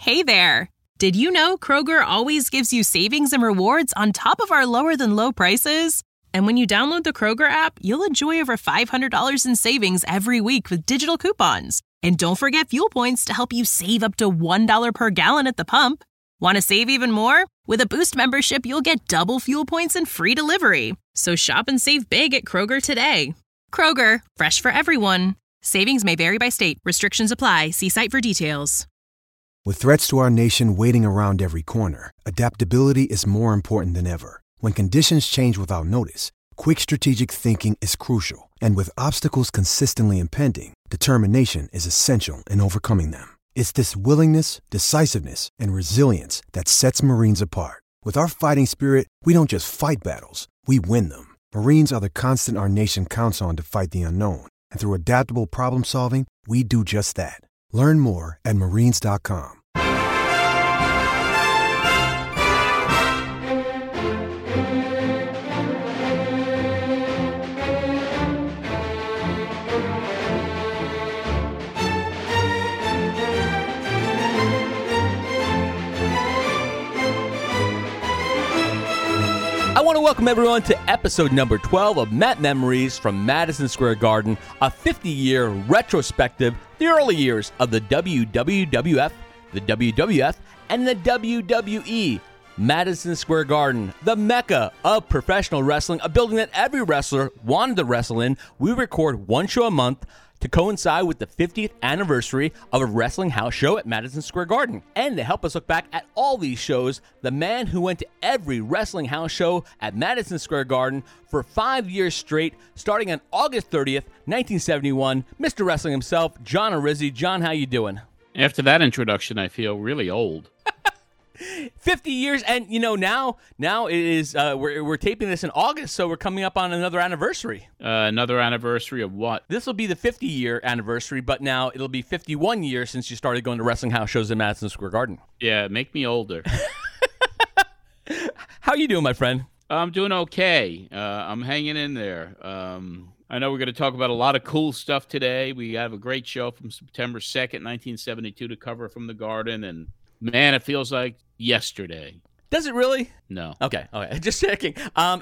Hey there! Did you know Kroger always gives you savings and rewards on top of our lower-than-low prices? And when you download the Kroger app, you'll enjoy over $500 in savings every week with digital coupons. And don't forget fuel points to help you save up to $1 per gallon at the pump. Want to save even more? With a Boost membership, you'll get double fuel points and free delivery. So shop and save big at Kroger today. Kroger, fresh for everyone. Savings may vary by state. Restrictions apply. See site for details. With threats to our nation waiting around every corner, adaptability is more important than ever. When conditions change without notice, quick strategic thinking is crucial. And with obstacles consistently impending, determination is essential in overcoming them. It's this willingness, decisiveness, and resilience that sets Marines apart. With our fighting spirit, we don't just fight battles, we win them. Marines are the constant our nation counts on to fight the unknown. And through adaptable problem solving, we do just that. Learn more at marines.com. I want to welcome everyone to episode number 12 of Met Memories from Madison Square Garden, a 50-year retrospective, the early years of the WWF, the WWF, and the WWE. Madison Square Garden, the mecca of professional wrestling, a building that every wrestler wanted to wrestle in. We record one show a month to coincide with the 50th anniversary of a wrestling house show at Madison Square Garden. And to help us look back at all these shows, the man who went to every wrestling house show at Madison Square Garden for 5 years straight, starting on August 30th, 1971, Mr. Wrestling himself, John Arizzi. John, how you doing? After that introduction, I feel really old. 50 years, and now it is. We're taping this in August, so we're coming up on another anniversary. Another anniversary of what? This will be the 50-year anniversary, but now it'll be 51 years since you started going to wrestling house shows in Madison Square Garden. Yeah, make me older. How you doing, my friend? I'm doing okay. I'm hanging in there. I know we're going to talk about a lot of cool stuff today. We have a great show from September 2nd, 1972 to cover from the Garden, and man, it feels like yesterday. Does it really? No. Okay. Just checking.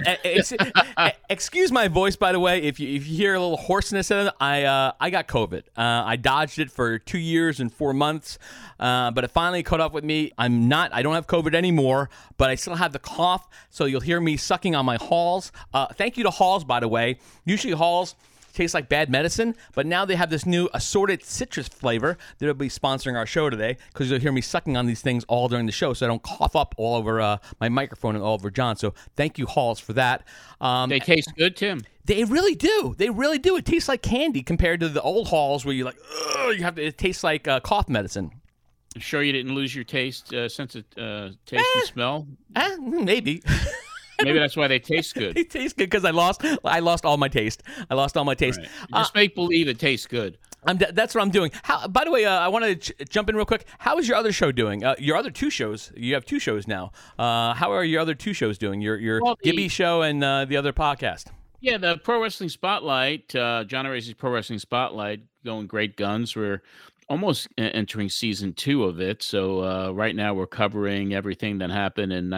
Excuse my voice, by the way. If you hear a little hoarseness in it, I got COVID. I dodged it for 2 years and 4 months, but it finally caught up with me. I don't have COVID anymore, but I still have the cough, so you'll hear me sucking on my Halls. Thank you to Halls, by the way. Usually Halls tastes like bad medicine, but now they have this new assorted citrus flavor that'll be sponsoring our show today, because you'll hear me sucking on these things all during the show so I don't cough up all over my microphone and all over John. So thank you, Halls, for that. They taste good, Tim. They really do. They really do. It tastes like candy compared to the old Halls where you're like, it tastes like cough medicine. Sure you didn't lose your taste, sense of taste and smell? Maybe. Maybe that's why they taste good. They taste good because I lost all my taste. I lost all my taste. Right. Just make believe it tastes good. That's what I'm doing. By the way, I want to jump in real quick. How is your other show doing? Your other two shows. You have two shows now. How are your other two shows doing? Your Gibby show and the other podcast. Yeah, the Pro Wrestling Spotlight, John Arizzi's Pro Wrestling Spotlight, going great guns. We're almost entering season 2 of it. So right now we're covering everything that happened in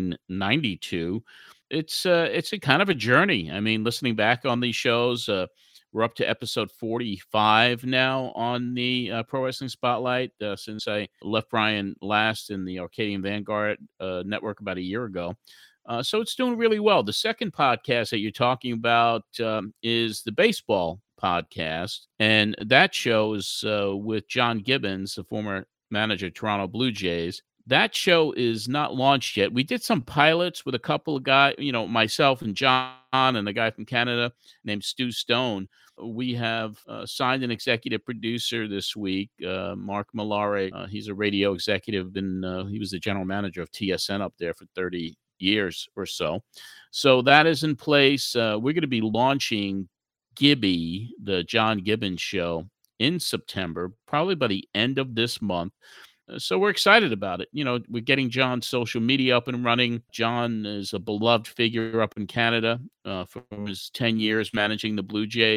1992. It's a kind of a journey. I mean, listening back on these shows, we're up to episode 45 now on the Pro Wrestling Spotlight since I left Brian last in the Arcadian Vanguard network about a year ago. So it's doing really well. The second podcast that you're talking about is the baseball podcast, and that show is with John Gibbons, the former manager of Toronto Blue Jays. That show is not launched yet. We did some pilots with a couple of guys, myself and John and a guy from Canada named Stu Stone. We have signed an executive producer this week, Mark Malare. He's a radio executive, and he was the general manager of TSN up there for 30 years or so. So that is in place. We're going to be launching Gibby, the John Gibbons show, in September, probably by the end of this month. So we're excited about it. We're getting John's social media up and running. John is a beloved figure up in Canada from his 10 years managing the Blue Jays.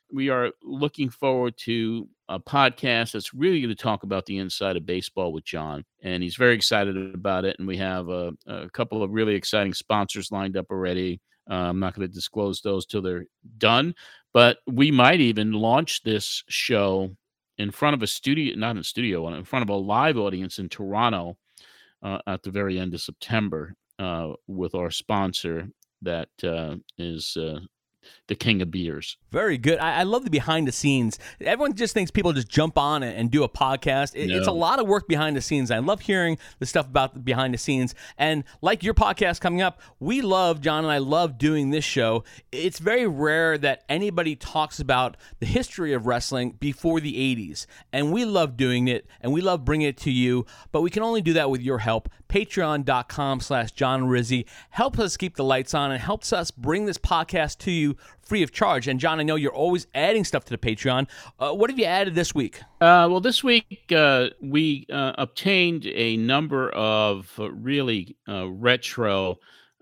we are looking forward to a podcast that's really going to talk about the inside of baseball with John. And he's very excited about it. And we have a couple of really exciting sponsors lined up already. I'm not going to disclose those till they're done, but we might even launch this show in front of a studio, not in a studio, in front of a live audience in Toronto at the very end of September with our sponsor that is the King of Beers. Very good. I love the behind the scenes. Everyone just thinks people just jump on and do a podcast. It's a lot of work behind the scenes. I love hearing the stuff about the behind the scenes. And like your podcast coming up, John and I love doing this show. It's very rare that anybody talks about the history of wrestling before the 80s. And we love doing it, and we love bringing it to you. But we can only do that with your help. Patreon.com/John Rizzi helps us keep the lights on and helps us bring this podcast to you free of charge. And John, I know you're always adding stuff to the Patreon. What have you added this week? Well, this week we obtained a number of really retro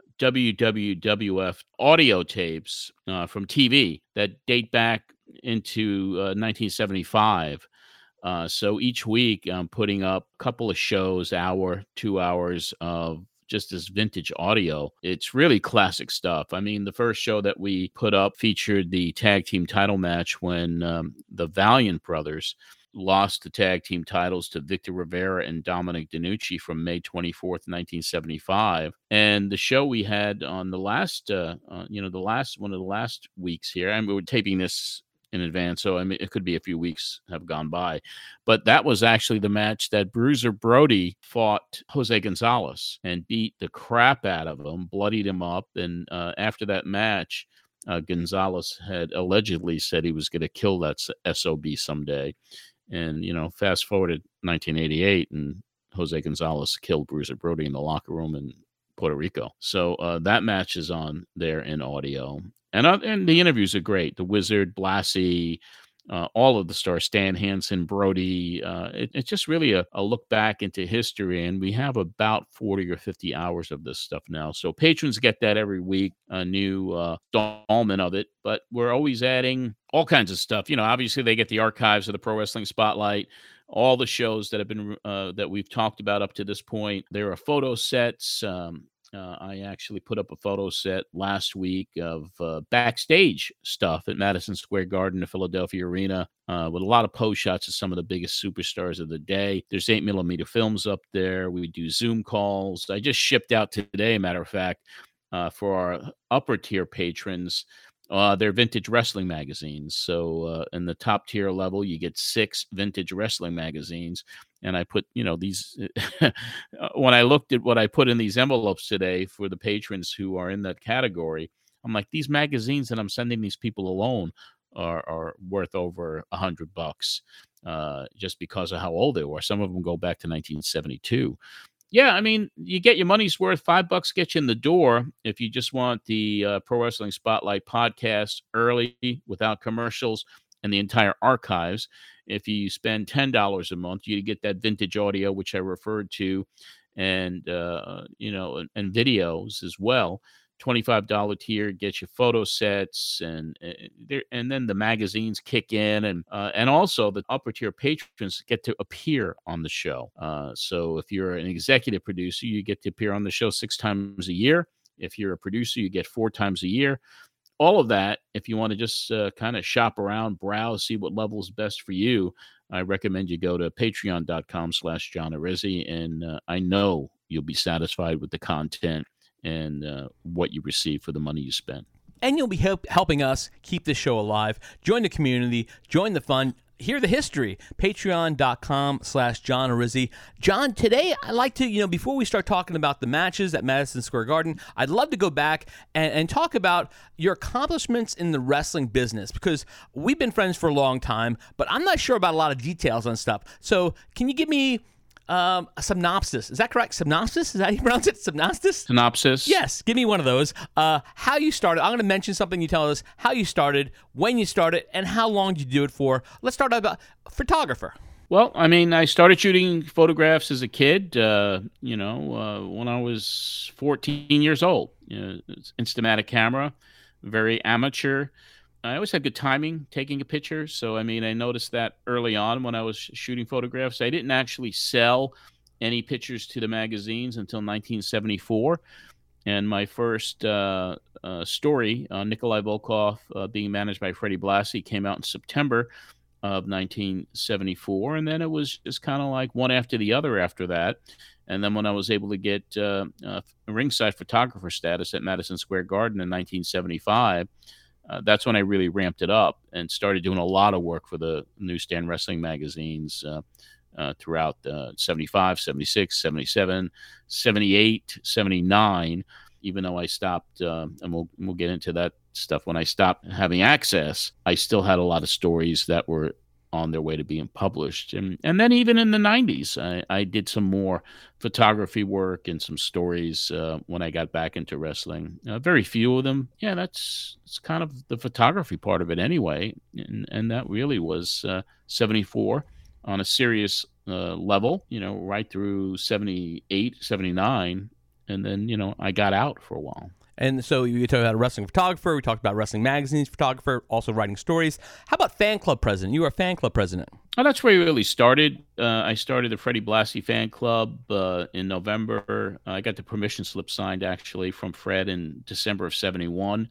WWF audio tapes from TV that date back into 1975. So each week I'm putting up a couple of shows, 2 hours of just this vintage audio. It's really classic stuff. I mean, the first show that we put up featured the tag team title match when the Valiant brothers lost the tag team titles to Victor Rivera and Dominic DeNucci from May 24th, 1975. And the show we had on the last, one of the last weeks here, and we were taping this in advance, so I mean, it could be a few weeks have gone by, but that was actually the match that Bruiser Brody fought Jose Gonzalez and beat the crap out of him, bloodied him up, and after that match, Gonzalez had allegedly said he was going to kill that SOB someday, and fast forward to 1988, and Jose Gonzalez killed Bruiser Brody in the locker room in Puerto Rico. So that match is on there in audio. And the interviews are great. The Wizard, Blassie, all of the stars, Stan Hansen, Brody. It's just really a look back into history. And we have about 40 or 50 hours of this stuff now. So patrons get that every week, a new installment of it. But we're always adding all kinds of stuff. Obviously they get the archives of the Pro Wrestling Spotlight, all the shows that have been that we've talked about up to this point. There are photo sets. I actually put up a photo set last week of backstage stuff at Madison Square Garden, the Philadelphia Arena, with a lot of post shots of some of the biggest superstars of the day. There's 8mm films up there. We do Zoom calls. I just shipped out today, matter of fact, for our upper tier patrons. They're vintage wrestling magazines. So in the top tier level, you get 6 vintage wrestling magazines. And I put, these, when I looked at what I put in these envelopes today for the patrons who are in that category, I'm like, these magazines that I'm sending these people alone are worth over $100 just because of how old they were. Some of them go back to 1972. Yeah, I mean, you get your money's worth. $5 gets you in the door if you just want the Pro Wrestling Spotlight podcast early without commercials and the entire archives. If you spend $10 a month, you get that vintage audio, which I referred to, and and videos as well. $25 tier gets you photo sets, and then the magazines kick in, and also the upper tier patrons get to appear on the show. So if you're an executive producer, you get to appear on the show 6 times a year. If you're a producer, you get 4 times a year. All of that, if you want to just kind of shop around, browse, see what level is best for you, I recommend you go to patreon.com/John Rizzi, and I know you'll be satisfied with the content and what you receive for the money you spend. And you'll be helping us keep this show alive. Join the community, join the fun, hear the history. Patreon.com/John Rizzi. John, today I'd like to, before we start talking about the matches at Madison Square Garden, I'd love to go back and talk about your accomplishments in the wrestling business, because we've been friends for a long time, but I'm not sure about a lot of details on stuff. So can you give me a synopsis? Is that correct? Synopsis? Is that how you pronounce it? Synopsis? Yes. Give me one of those. How you started. I'm going to mention something. You tell us how you started, when you started, and how long did you do it for. Let's start about photographer. Well, I mean, I started shooting photographs as a kid, when I was 14 years old. Instamatic camera, very amateur. I always had good timing taking a picture. So, I mean, I noticed that early on when I was shooting photographs. I didn't actually sell any pictures to the magazines until 1974. And my first story, Nikolai Volkov being managed by Freddie Blassie, came out in September of 1974. And then it was just kind of like one after the other after that. And then when I was able to get ringside photographer status at Madison Square Garden in 1975, that's when I really ramped it up and started doing a lot of work for the newsstand wrestling magazines throughout 75, 76, 77, 78, 79, even though I stopped, and we'll get into that stuff. When I stopped having access, I still had a lot of stories that were on their way to being published. And then even in the 90s, I did some more photography work and some stories when I got back into wrestling. Very few of them. Yeah, it's kind of the photography part of it anyway. And that really was 74 on a serious level, right through 78, 79. And then, I got out for a while. And so you talked about a wrestling photographer. We talked about wrestling magazines photographer, also writing stories. How about fan club president? You were a fan club president. Oh, that's where it really started. I started the Freddie Blassie fan club in November. I got the permission slip signed, actually, from Fred in December of 71.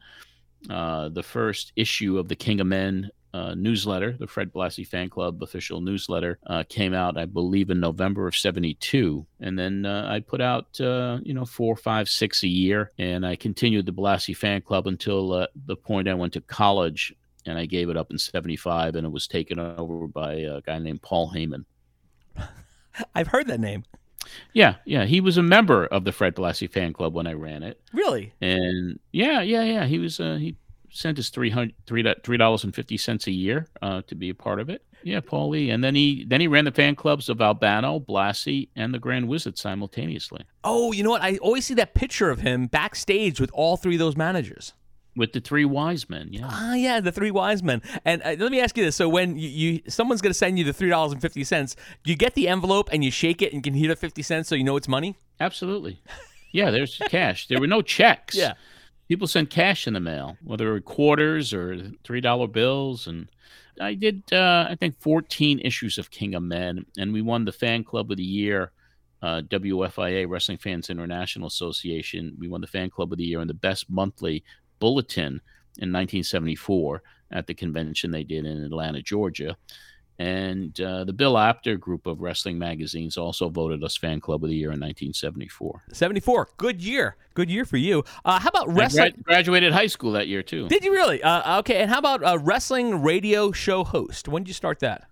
The first issue of the King of Men newsletter, the Fred Blassie fan club official newsletter, came out, I believe, in November of 72. And then I put out, 4, 5, 6 a year. And I continued the Blassie fan club until the point I went to college, and I gave it up in 75, and it was taken over by a guy named Paul Heyman. I've heard that name. Yeah. He was a member of the Fred Blassie fan club when I ran it. Really? And yeah. He was, he sent us $3.50 a year to be a part of it. Yeah, Paulie. And then he ran the fan clubs of Albano, Blassie, and the Grand Wizard simultaneously. Oh, you know what? I always see that picture of him backstage with all three of those managers. With the three wise men, yeah. Yeah, the three wise men. And let me ask you this. So when someone's going to send you the $3.50, do you get the envelope and you shake it and you can hear the 50 cents so you know it's money? Absolutely. Yeah, there's cash. There were no checks. Yeah. People sent cash in the mail, whether it were quarters or $3 bills. And I did, I think, 14 issues of King of Men, and we won the Fan Club of the Year, WFIA, Wrestling Fans International Association. We won the Fan Club of the Year and the Best Monthly Bulletin in 1974 at the convention they did in Atlanta, Georgia. And the Bill Apter group of wrestling magazines also voted us Fan Club of the Year in 1974. 74. Good year. Good year for you. How about wrestling? I graduated high school that year, too. Did you really? Okay. And how about wrestling radio show host? When did you start that?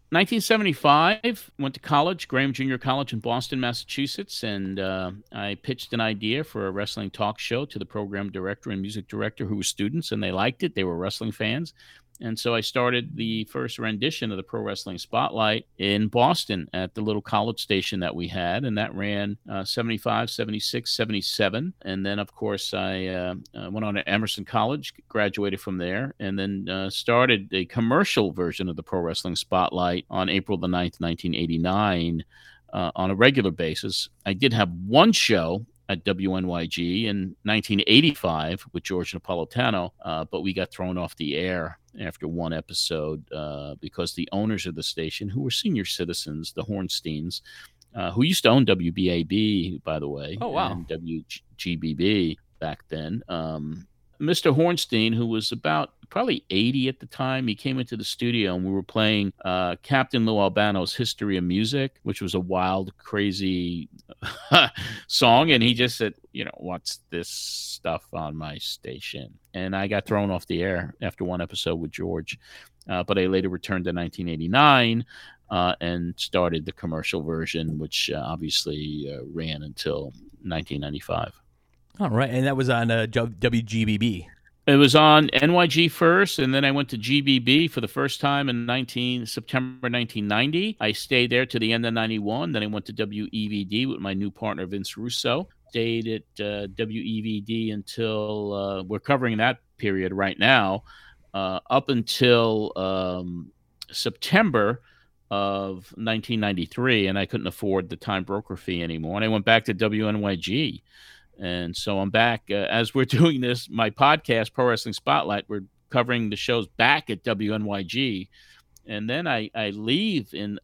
1975. Went to college, Graham Junior College in Boston, Massachusetts. And I pitched an idea for a wrestling talk show to the program director and music director who were students, and they liked it. They were wrestling fans. And so I started the first rendition of the Pro Wrestling Spotlight in Boston at the little college station that we had. And that ran 75, 76, 77. And then, of course, I went on to Emerson College, graduated from there, and then started a commercial version of the Pro Wrestling Spotlight on April the 9th, 1989 on a regular basis. I did have one show at WNYG in 1985 with George Napolitano, but we got thrown off the air after one episode because the owners of the station, who were senior citizens, the Hornsteins, who used to own WBAB, by the way, and WGBB back then. Mr. Hornstein, who was about probably 80 at the time, he came into the studio and we were playing Captain Lou Albano's History of Music, which was a wild, crazy song. And he just said, what's this stuff on my station? And I got thrown off the air after one episode with George. But I later returned to 1989 and started the commercial version, which obviously ran until 1995. All right. And that was on WGBB. It was on NYG first, and then I went to GBB for the first time in September 1990. I stayed there to the end of 91. Then I went to WEVD with my new partner, Vince Russo. Stayed at WEVD until we're covering that period right now, up until September of 1993, and I couldn't afford the time broker fee anymore. And I went back to WNYG. And so I'm back as we're doing this, my podcast, Pro Wrestling Spotlight. We're covering the shows back at WNYG. And then I leave in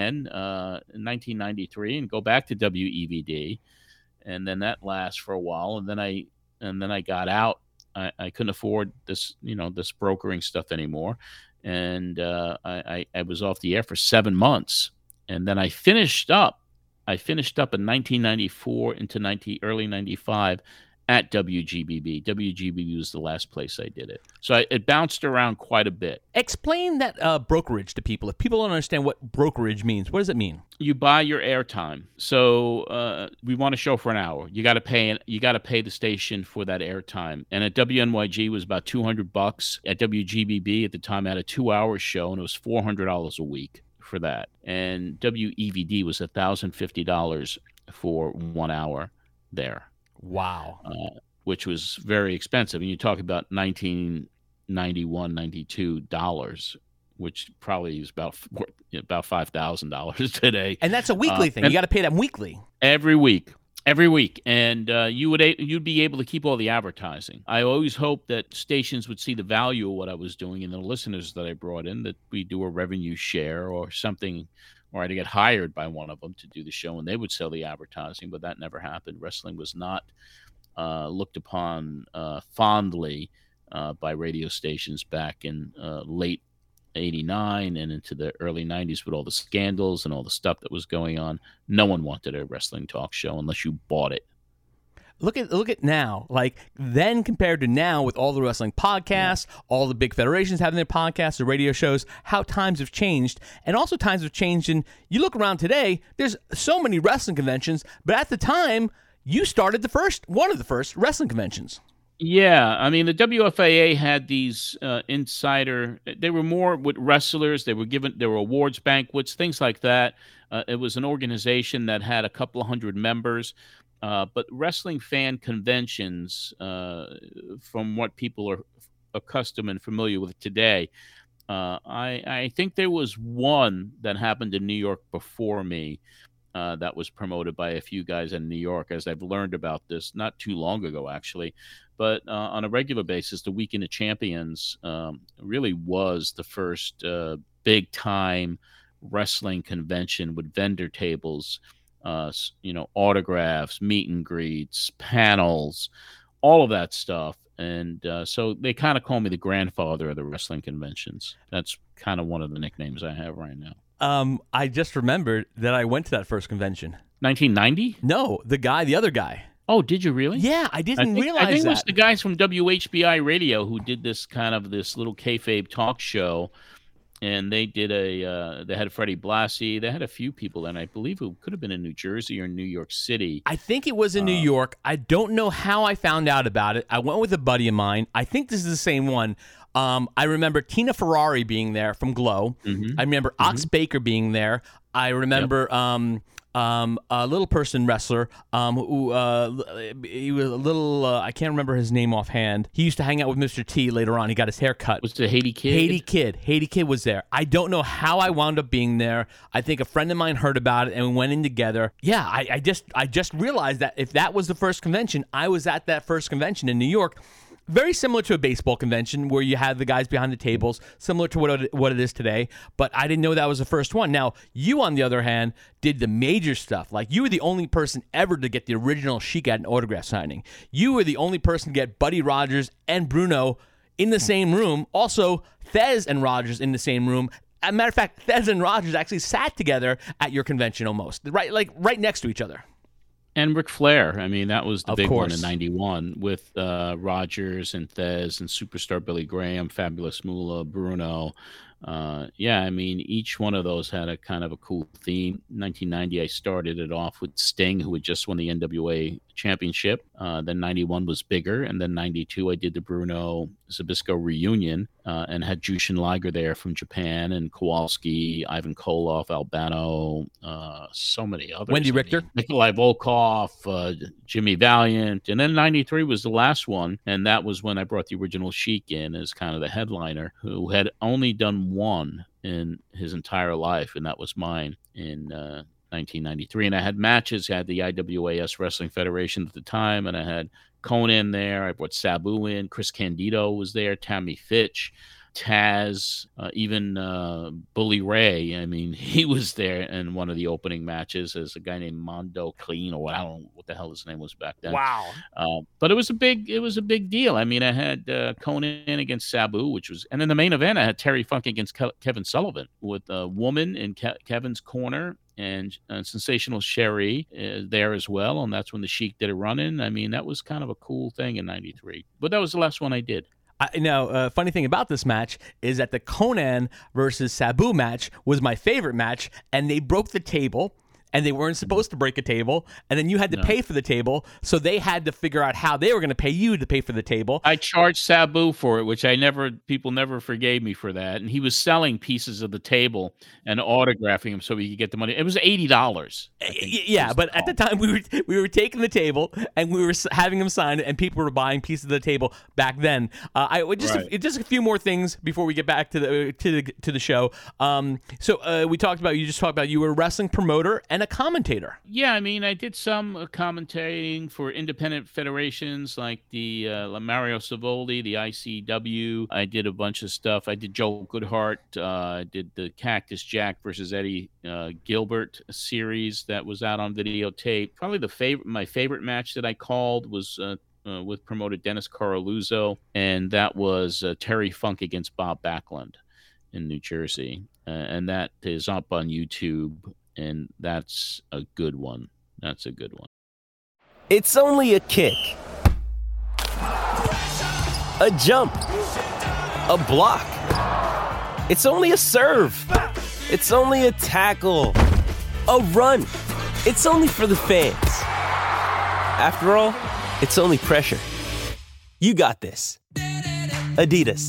1993 and go back to WEVD. And then that lasts for a while. And then I got out. I couldn't afford this, this brokering stuff anymore. And I was off the air for 7 months. And then I finished up in 1994 into early 95 at WGBB. WGBB was the last place I did it. So it bounced around quite a bit. Explain that brokerage to people. If people don't understand what brokerage means, what does it mean? You buy your airtime. So we want a show for an hour. You got to pay the station for that airtime. And at WNYG it was about $200. At WGBB at the time I had a 2-hour show, and it was $400 a week for that. And WEVD was $1,050 for 1 hour there. Wow. Which was very expensive. And you talk about $1991, $92, which probably is about $5,000 today. And that's a weekly thing. You got to pay them weekly. Every week. And you'd be able to keep all the advertising. I always hoped that stations would see the value of what I was doing, and the listeners that I brought in, that we do a revenue share or something, or I'd get hired by one of them to do the show, and they would sell the advertising, but that never happened. Wrestling was not looked upon fondly by radio stations back in late 89 and into the early 90s with all the scandals and all the stuff that was going on. No one wanted a wrestling talk show unless you bought it. Look at now, like then compared to now with all the wrestling podcasts, all the big federations having their podcasts, the radio shows, how times have changed. And also times have changed. And you look around today, there's so many wrestling conventions, but at the time you started one of the first wrestling conventions. Yeah, I mean, the WFAA had these insider. They were more with wrestlers. There were awards banquets, things like that. It was an organization that had a couple of hundred members. But wrestling fan conventions, from what people are accustomed and familiar with today, I think there was one that happened in New York before me. That was promoted by a few guys in New York, as I've learned about this not too long ago, actually. But on a regular basis, the Weekend of Champions really was the first big-time wrestling convention with vendor tables, autographs, meet and greets, panels, all of that stuff. And so they kind of call me the grandfather of the wrestling conventions. That's kind of one of the nicknames I have right now. I just remembered that I went to that first convention. 1990? No, the other guy. Oh, did you really? Yeah, I didn't realize that. I think it was the guys from WHBI Radio who did this little kayfabe talk show, and they did they had Freddie Blassie. They had a few people, and I believe it could have been in New Jersey or New York City. I think it was in New York. I don't know how I found out about it. I went with a buddy of mine. I think this is the same one. I remember Tina Ferrari being there from Glow. Mm-hmm. I remember Ox Baker being there. I remember a little person wrestler who he was a little I can't remember his name offhand. He used to hang out with Mr. T later on. He got his hair cut. Was it Haiti Kid? Haiti Kid was there. I don't know how I wound up being there. I think a friend of mine heard about it and we went in together. Yeah, I just realized that if that was the first convention, I was at that first convention in New York. Very similar to a baseball convention where you have the guys behind the tables, similar to what it is today, but I didn't know that was the first one. Now, you, on the other hand, did the major stuff. Like, you were the only person ever to get the original Sheik at an autograph signing. You were the only person to get Buddy Rogers and Bruno in the same room. Also, Thez and Rogers in the same room. As a matter of fact, Thez and Rogers actually sat together at your convention almost, right next to each other. And Ric Flair. I mean, that was the big course. one in 91 with Rogers and Thez and Superstar Billy Graham, Fabulous Moolah, Bruno. Yeah, I mean, each one of those had a kind of a cool theme. 1990, I started it off with Sting, who had just won the NWA championship. Then 91 was bigger. And then 92, I did the Bruno Zbyszko reunion and had Jushin Liger there from Japan, and Kowalski, Ivan Koloff, Albano, so many others. Wendy Richter. Nikolai Volkov, Jimmy Valiant. And then 93 was the last one. And that was when I brought the original Sheik in as kind of the headliner, who had only done one in his entire life, and that was mine in 1993. And I had matches. I had the IWAS Wrestling Federation at the time, and I had Conan there. I brought Sabu in. Chris Candido was there. Tammy Fitch. Taz, even Bully Ray. I mean, he was there in one of the opening matches as a guy named Mondo Clean, or I don't know what the hell his name was back then. Wow! But it was a big deal. I mean, I had Conan against Sabu, and in the main event, I had Terry Funk against Kevin Sullivan with a woman in Kevin's corner. And Sensational Sherry there as well, and that's when the Sheik did a run-in. I mean, that was kind of a cool thing in '93. But that was the last one I did. Now, funny thing about this match is that the Conan versus Sabu match was my favorite match, and they broke the table, and they weren't supposed to break a table, and then you had to pay for the table, so they had to figure out how they were going to pay you to pay for the table. I charged Sabu for it, which people never forgave me for that, and he was selling pieces of the table and autographing them so he could get the money. It was $80. Yeah, but at the time we were taking the table and we were having them signed, and people were buying pieces of the table back then. Just a few more things before we get back to the show. So you talked about you were a wrestling promoter and a commentator. Yeah, I mean, I did some commentating for independent federations like the Mario Savoldi, the ICW. I did a bunch of stuff. I did Joe Goodhart. I did the Cactus Jack versus Eddie Gilbert series that was out on videotape. Probably my favorite match that I called was with promoter Dennis Coraluzzo, and that was Terry Funk against Bob Backlund in New Jersey. And that is up on YouTube. And that's a good one. It's only a kick, a jump, a block. It's only a serve. It's only a tackle, a run. It's only for the fans. After all, it's only pressure. You got this. Adidas.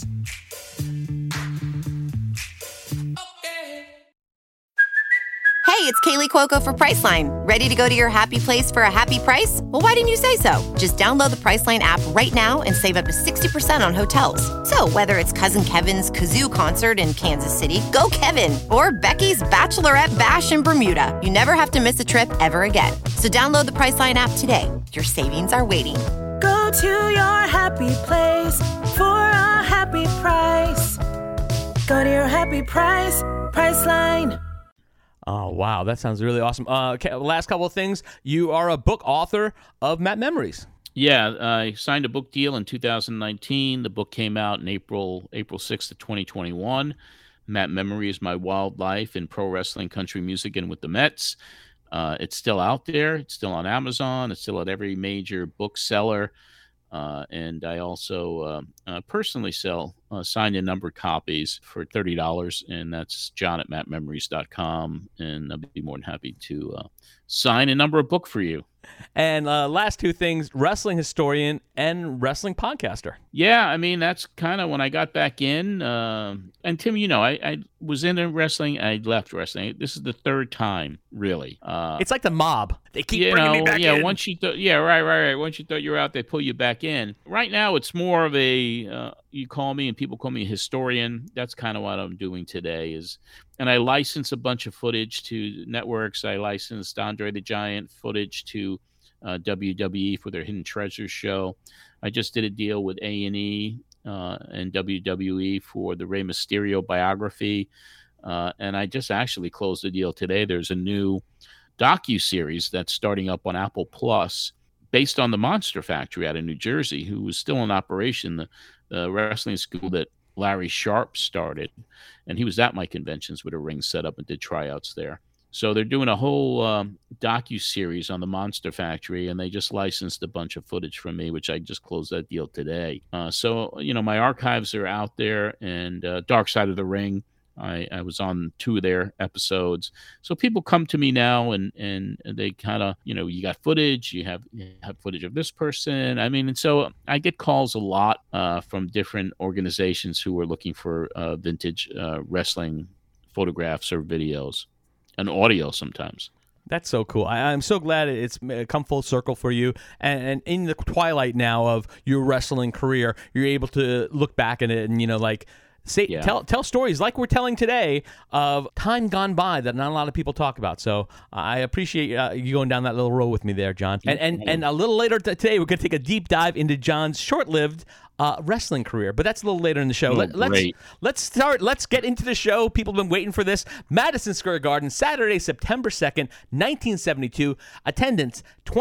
Hey, it's Kaylee Cuoco for Priceline. Ready to go to your happy place for a happy price? Well, why didn't you say so? Just download the Priceline app right now and save up to 60% on hotels. So whether it's Cousin Kevin's Kazoo Concert in Kansas City, go Kevin, or Becky's Bachelorette Bash in Bermuda, you never have to miss a trip ever again. So download the Priceline app today. Your savings are waiting. Go to your happy place for a happy price. Go to your happy price, Priceline. Oh, wow. That sounds really awesome. Last couple of things. You are a book author of Matt Memories. Yeah, I signed a book deal in 2019. The book came out in April 6th of 2021. Matt Memories, My Wild Life in Pro Wrestling, Country Music, and with the Mets. It's still out there. It's still on Amazon. It's still at every major bookseller. And I also personally sell signed and numbered copies for $30, and that's john@mattmemories.com, and I'll be more than happy to sign and number a book for you. And last two things, wrestling historian and wrestling podcaster. Yeah, I mean, that's kind of when I got back in. And Tim, you know, I was in wrestling. I left wrestling. This is the third time, really. It's like the mob. They keep bringing me back in. Once you right. Once you thought you were out, they pull you back in. Right now, it's more of a you call me and people call me a historian. That's kind of what I'm doing today. And I license a bunch of footage to networks. I licensed Andre the Giant footage to WWE for their Hidden Treasures show. I just did a deal with A&E and WWE for the Rey Mysterio biography. And I just actually closed the deal today. There's a new docuseries that's starting up on Apple Plus based on the Monster Factory out of New Jersey, who was still in operation, the wrestling school that Larry Sharp started. And he was at my conventions with a ring set up and did tryouts there. So they're doing a whole docu-series on the Monster Factory, and they just licensed a bunch of footage from me, which I just closed that deal today. So, you know, my archives are out there, and Dark Side of the Ring, I was on 2 of their episodes. So people come to me now and they kind of, you know, you got footage, you have footage of this person. I mean, and so I get calls a lot from different organizations who are looking for vintage wrestling photographs or videos and audio sometimes. That's so cool. I'm so glad it's come full circle for you. And in the twilight now of your wrestling career, you're able to look back at it and, you know, like, Say, Yeah. tell stories like we're telling today of time gone by that not a lot of people talk about. So I appreciate you going down that little road with me there, John. And a little later today, we're going to take a deep dive into John's short-lived wrestling career, but that's a little later in the show. Let's start. Let's get into the show. People have been waiting for this. Madison Square Garden, Saturday, September 2nd, 1972. Attendance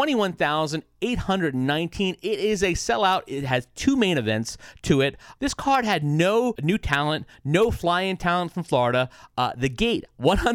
21,819. It is a sellout. It has 2 main events to it. This card had no new talent, no fly-in talent from Florida. The gate,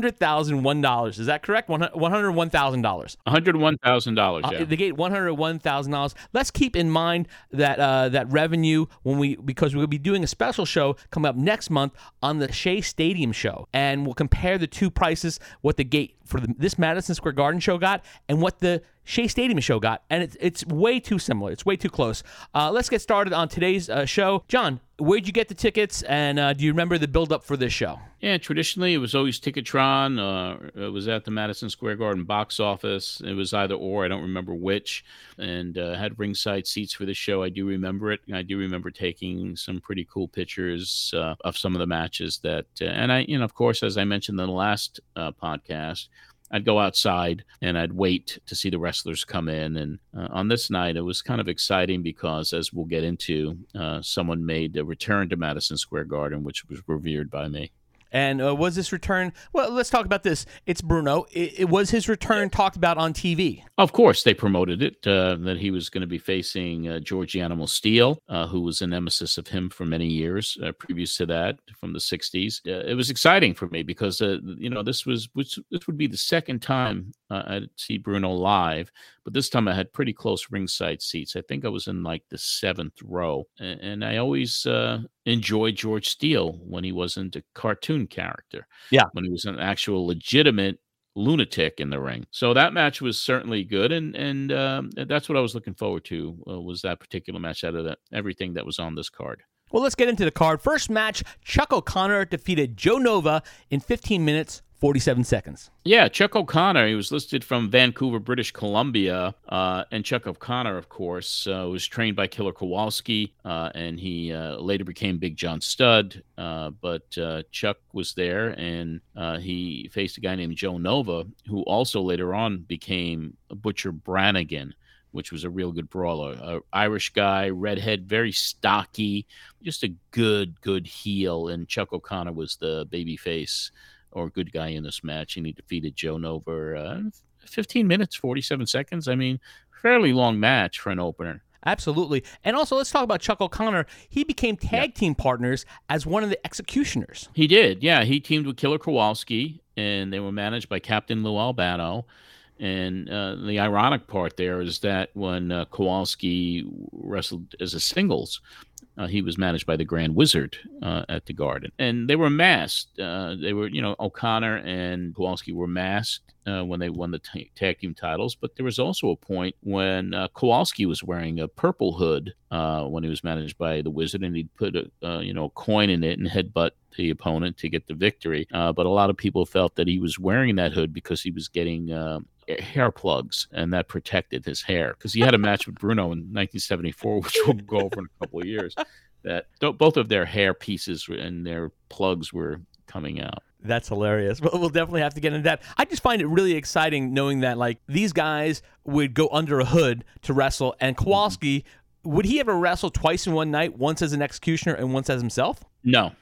$101. Is that correct? $101,000. $101,000. Yeah. The gate, $101,000. Let's keep in mind that that revenue because we'll be doing a special show coming up next month on the Shea Stadium show, and we'll compare the two prices, what the gate for this Madison Square Garden show got and what the Shea Stadium show got, and it's way too similar. It's way too close. Let's get started on today's show. John, where'd you get the tickets, and do you remember the build-up for this show? Yeah, traditionally it was always Ticketron. It was at the Madison Square Garden box office. It was either or, I don't remember which, and had ringside seats for the show. I do remember it. I do remember taking some pretty cool pictures of some of the matches that, and I, of course, as I mentioned in the last podcast, I'd go outside and I'd wait to see the wrestlers come in. And on this night, it was kind of exciting because, as we'll get into, someone made a return to Madison Square Garden, which was revered by me. And was this return? Well, let's talk about this. It's Bruno. It was his return talked about on TV. Of course, they promoted it, that he was going to be facing George the Animal Steel, who was a nemesis of him for many years previous to that, from the 60s. It was exciting for me because, this would be the second time I'd see Bruno live, but this time I had pretty close ringside seats. I think I was in like the 7th row, and I always enjoyed George Steele when he wasn't a cartoon character. Yeah. When he was an actual legitimate lunatic in the ring. So that match was certainly good, and that's what I was looking forward to, was that particular match out of everything that was on this card. Well, let's get into the card. First match, Chuck O'Connor defeated Joe Nova in 15 minutes, 47 seconds. Yeah, Chuck O'Connor, he was listed from Vancouver, British Columbia, and Chuck O'Connor, of course, was trained by Killer Kowalski, and he later became Big John Studd, but Chuck was there, and he faced a guy named Joe Nova, who also later on became Butcher Brannigan, which was a real good brawler. Irish guy, redhead, very stocky, just a good heel, and Chuck O'Connor was the baby face or good guy in this match, and he defeated Joe Nova 15 minutes, 47 seconds. I mean, fairly long match for an opener. Absolutely. And also, let's talk about Chuck O'Connor. He became tag team partners as one of the Executioners. He did, yeah. He teamed with Killer Kowalski, and they were managed by Captain Lou Albano. And the ironic part there is that when Kowalski wrestled as a singles, he was managed by the Grand Wizard at the Garden. And they were masked. They were, O'Connor and Kowalski were masked when they won the tag team titles. But there was also a point when Kowalski was wearing a purple hood when he was managed by the Wizard, and he'd put a coin in it and headbutt the opponent to get the victory. But a lot of people felt that he was wearing that hood because he was getting hair plugs, and that protected his hair, because he had a match with Bruno in 1974, which we'll go over in a couple of years, that both of their hair pieces and their plugs were coming out. That's hilarious. We'll definitely have to get into that. I just find it really exciting knowing that, like, these guys would go under a hood to wrestle, and Kowalski, would he ever wrestle twice in one night, once as an Executioner and once as himself? No.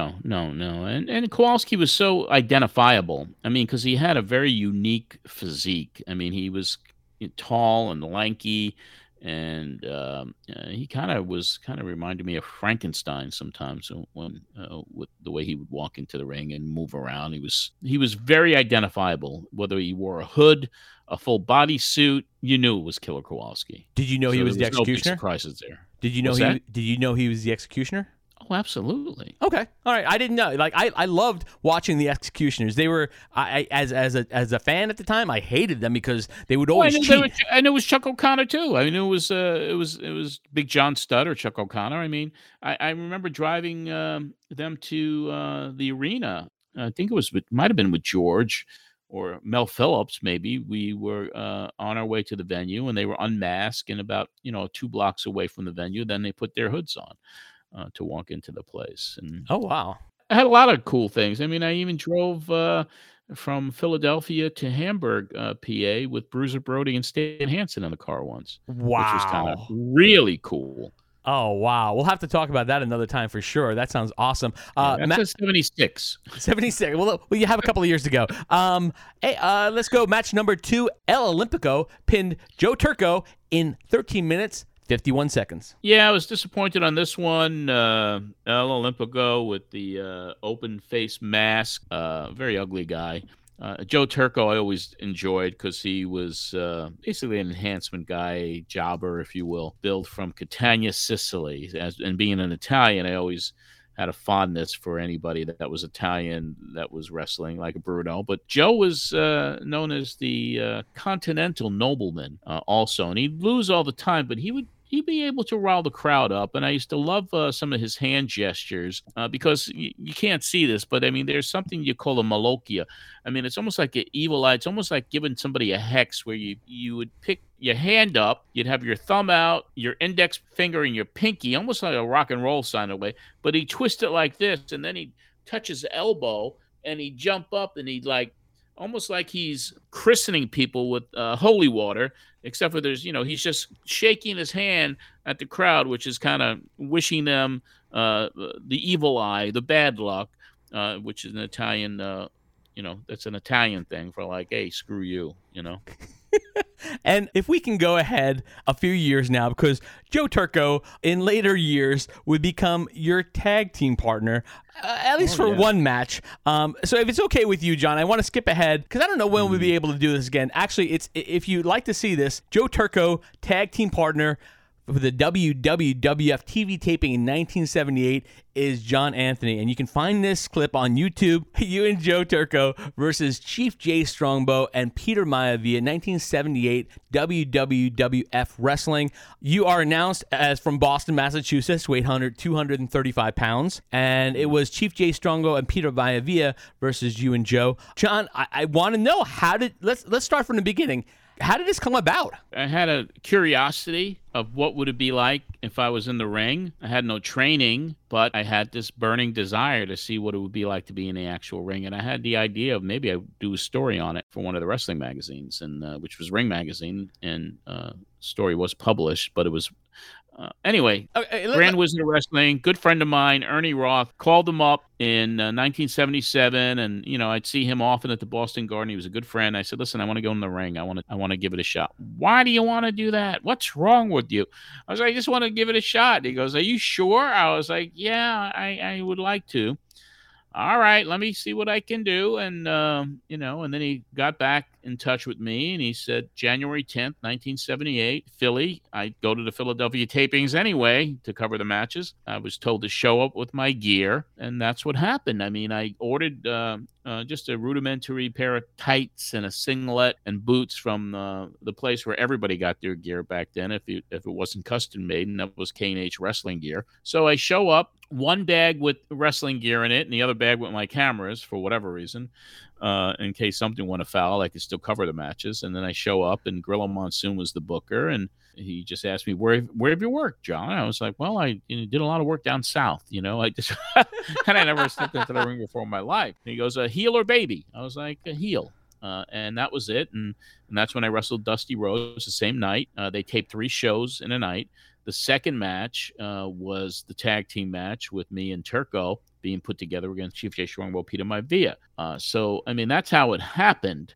And Kowalski was so identifiable. I mean, because he had a very unique physique. I mean, he was tall and lanky, and he kind of reminded me of Frankenstein sometimes when with the way he would walk into the ring and move around. He was very identifiable. Whether he wore a hood, a full body suit, you knew it was Killer Kowalski. Did you know he was the Executioner? No big surprises there. Did you know he was the Executioner? Oh, absolutely. Okay, all right. I didn't know. Like, I loved watching the Executioners. They were, as a fan at the time, I hated them because they would always cheat. I knew it was Chuck O'Connor too. I knew it was Big John Studd or Chuck O'Connor. I mean, I remember driving them to the arena. I think it might have been with George or Mel Phillips. Maybe we were on our way to the venue, and they were unmasked and about 2 blocks away from the venue. Then they put their hoods on. to walk into the place. And Oh, wow. I had a lot of cool things. I mean, I even drove from Philadelphia to Hamburg, PA, with Bruiser Brody and Stan Hansen in the car once, which was kind of Wow. really cool. Oh, wow. We'll have to talk about that another time for sure. That sounds awesome. That's a 76. 76. Well, you have a couple of years to go. Hey, let's go. Match number 2. El Olympico pinned Joe Turco in 13 minutes, 51 seconds. Yeah, I was disappointed on this one. El Olympico with the open face mask, very ugly guy. Joe Turco I always enjoyed because he was basically an enhancement guy, jobber, if you will, billed from Catania, Sicily. And being an Italian, I always had a fondness for anybody that was Italian that was wrestling, like Bruno. But Joe was known as the Continental Nobleman also. And he'd lose all the time, but he'd be able to rile the crowd up. And I used to love some of his hand gestures because you can't see this, but I mean, there's something you call a malokia. I mean, it's almost like an evil eye. It's almost like giving somebody a hex where you would pick your hand up, you'd have your thumb out, your index finger and your pinky, almost like a rock and roll sign of way, but he'd twist it like this, and then he'd touch his elbow, and he'd jump up, and he'd almost like he's christening people with holy water, except for he's just shaking his hand at the crowd, which is kind of wishing them the evil eye, the bad luck, which is an Italian, that's an Italian thing for like, hey, screw you, And if we can go ahead a few years now, because Joe Turco in later years would become your tag team partner, at least for one match. So if it's okay with you, John, I want to skip ahead because I don't know when we'll be able to do this again. Actually, if you'd like to see this, Joe Turco, tag team partner for the WWF TV taping in 1978 is John Anthony. And you can find this clip on YouTube. You and Joe Turco versus Chief Jay Strongbow and Peter Maivia, 1978 WWF Wrestling. You are announced as from Boston, Massachusetts, weight 235 pounds. And it was Chief Jay Strongbow and Peter Maivia versus you and Joe. John, I want to know, let's start from the beginning. How did this come about? I had a curiosity of what would it be like if I was in the ring. I had no training, but I had this burning desire to see what it would be like to be in the actual ring. And I had the idea of maybe I would do a story on it for one of the wrestling magazines, and which was Ring Magazine. And story was published, but it was anyway, Grand Wizard of Wrestling, good friend of mine, Ernie Roth, called him up in 1977, and I'd see him often at the Boston Garden. He was a good friend. I said, "Listen, I want to go in the ring. I want to give it a shot." "Why do you want to do that? What's wrong with you?" I was like, "I just want to give it a shot." He goes, "Are you sure?" I was like, "Yeah, I would like to." "All right, let me see what I can do." And, and then he got back in touch with me, and he said, January 10th, 1978, Philly. I go to the Philadelphia tapings anyway to cover the matches. I was told to show up with my gear, and that's what happened. I mean, I ordered just a rudimentary pair of tights and a singlet and boots from the place where everybody got their gear back then, if it wasn't custom made, and that was K&H Wrestling Gear. So I show up, one bag with wrestling gear in it, and the other bag with my cameras for whatever reason, in case something went afoul, I could still cover the matches. And then I show up, and Grillo Monsoon was the booker, and he just asked me, where have you worked, John? I was like, well, I did a lot of work down south, I just, and I never stepped into the ring before in my life. And he goes, a heel or baby? I was like, a heel. And that was it. And that's when I wrestled Dusty Rhodes the same night. They taped 3 shows in a night. The second match was the tag team match with me and Turco being put together against Chief Jay Strongbow, Peter Maivia. So, I mean, that's how it happened.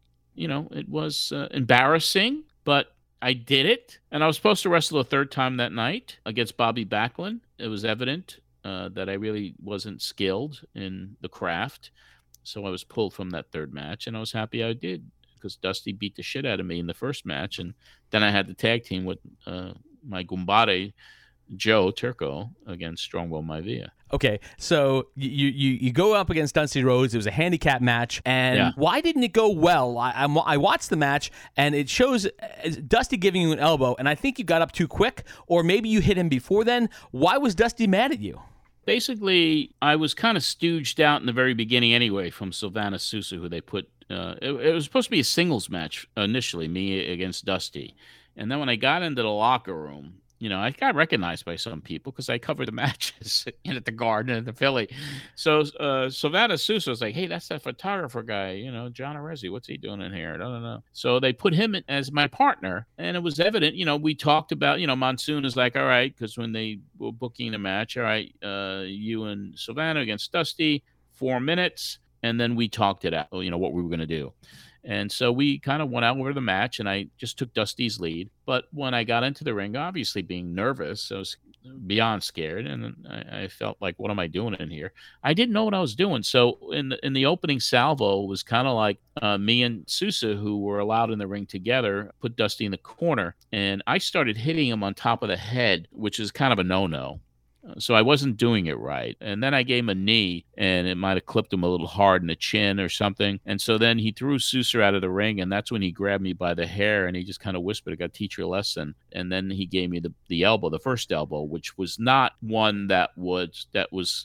It was embarrassing, but I did it. And I was supposed to wrestle a third time that night against Bobby Backlund. It was evident that I really wasn't skilled in the craft. So I was pulled from that third match, and I was happy I did because Dusty beat the shit out of me in the first match. And then I had the tag team with my Gumbare, Joe Turco, against Strongbow Maivia. Okay, so you go up against Dusty Rhodes. It was a handicap match, and why didn't it go well? I watched the match, and it shows Dusty giving you an elbow, and I think you got up too quick, or maybe you hit him before then. Why was Dusty mad at you? Basically, I was kind of stooged out in the very beginning anyway from Sylvana Sousa, who they put. It was supposed to be a singles match initially, me against Dusty. And then when I got into the locker room, I got recognized by some people because I covered the matches at the Garden and the Philly. So Silvana Sousa was like, "Hey, that's that photographer guy, John Arezzi. What's he doing in here? I don't know." So they put him in as my partner, and it was evident. We talked about, Monsoon is like, "All right," because when they were booking a match, "All right, you and Silvana against Dusty, 4 minutes," and then we talked it out. What we were going to do. And so we kind of went out over the match, and I just took Dusty's lead. But when I got into the ring, obviously being nervous, I was beyond scared, and I felt like, what am I doing in here? I didn't know what I was doing. So in the opening salvo, it was kind of like me and Sousa, who were allowed in the ring together, put Dusty in the corner, and I started hitting him on top of the head, which is kind of a no-no. So I wasn't doing it right. And then I gave him a knee, and it might have clipped him a little hard in the chin or something. And so then he threw Sousa out of the ring, and that's when he grabbed me by the hair, and he just kind of whispered, "I got to teach you a lesson." And then he gave me the elbow, the first elbow, which was not one it was